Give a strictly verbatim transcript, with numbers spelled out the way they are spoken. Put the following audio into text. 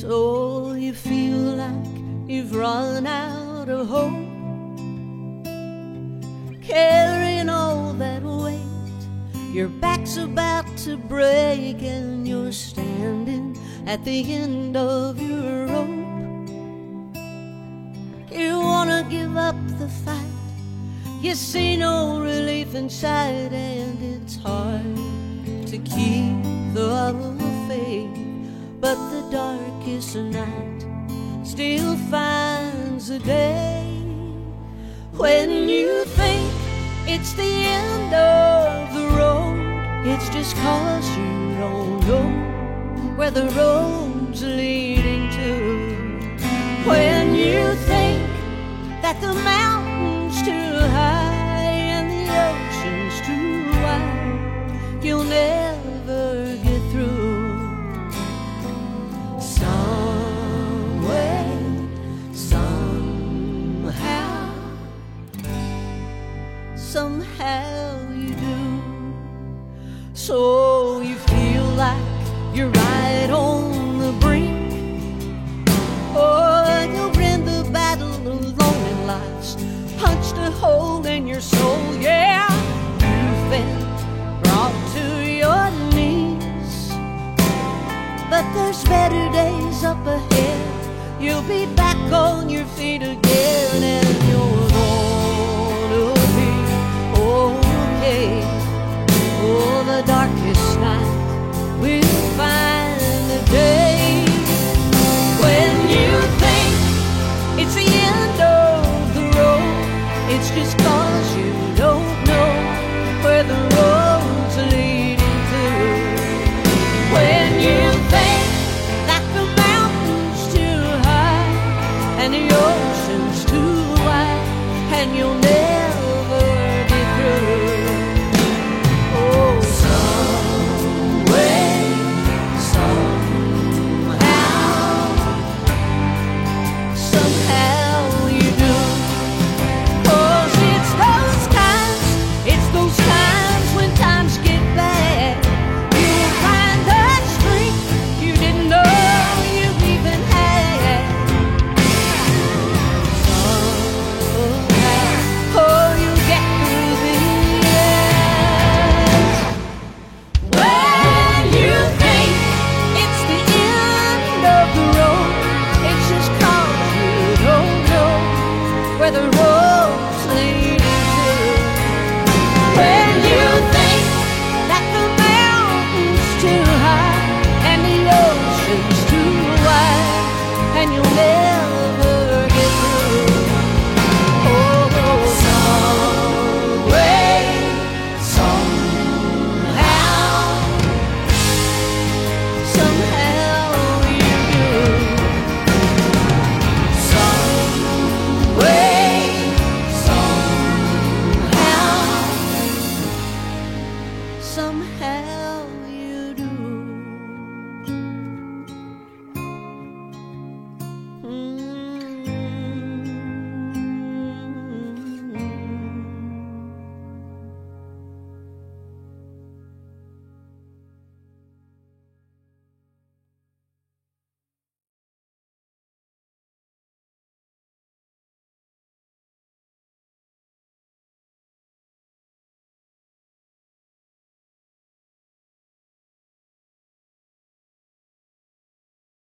So you feel like you've run out of hope, carrying all that weight. Your back's about to break and you're standing at the end of your rope. You wanna give up the fight, you see no relief inside, and it's hard to keep the love of faith. But the darkest night still finds a day. When you think it's the end of the road, it's just 'cause you don't know where the road's leading to. When you think that the mountain's too high and the ocean's too wide, you'll never get through. Somehow you do. So you feel like you're right on the brink. Oh, you're in the battle alone, and life's punched a hole in your soul. Yeah, you've been brought to your knees, but there's better days up ahead. You'll be back on your feet again, and you're gonna be okay. Oh, the darkest night will find the day. When you think it's the end of the road, it's just 'cause you don't know where the road's leading to. When you think that the mountain's too high and the ocean's too wide, and you'll never get through. Oh, some way, somehow, somehow you do. 'Cause it's those times, it's those times when times get bad, you'll find the strength you didn't know you even had. Somehow, oh, you'll get through the end. When you think it's the end of the road, it's just 'cause you don't know where the road